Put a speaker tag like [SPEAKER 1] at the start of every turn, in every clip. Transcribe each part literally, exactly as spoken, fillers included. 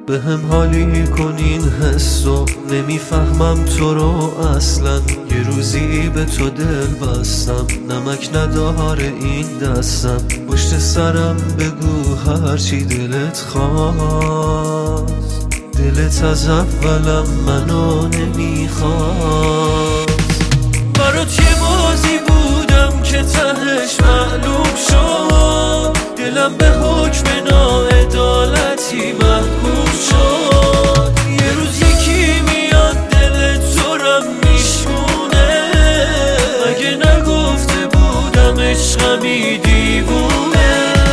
[SPEAKER 1] به هم حالی کن این حسو، نمیفهمم تو رو اصلا. یه روزی به تو دل بستم، نمک نداره این دستم. پشت سرم بگو هرچی دلت خواست، دلت از اولم منو نمیخواست. برات یه بازی بودم که تهش معلوم شد، دلم به حکم ناعدالتی محکوم شد. یه روز یکی میاد دل تو رم میشونه، اگه نگفته بودم عشقمی دیوونه.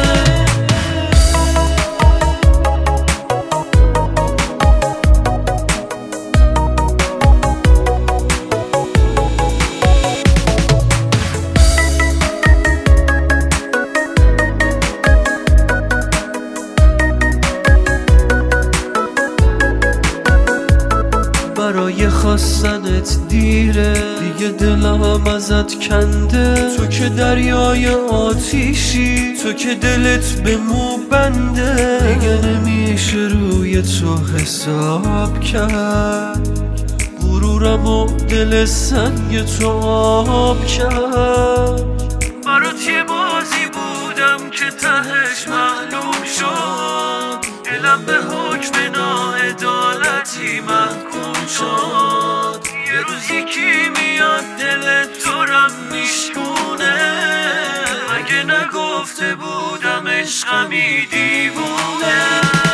[SPEAKER 1] برای خواستنت دیره، دیگه دلم ازت کنده. تو که دریای آتیشی، تو که دلت به مو بنده. دیگه نمیشه روی تو حساب کرد، غرورم و دل سنگ تو آب کرد. برات یه بازی بودم که تهش معلوم شد، دلم به حکم ناعدالتی محکوم شد. یه روز یکی میاد دل تو رم میشکونه، اگه نگفته بودم عشقمی دیوونه.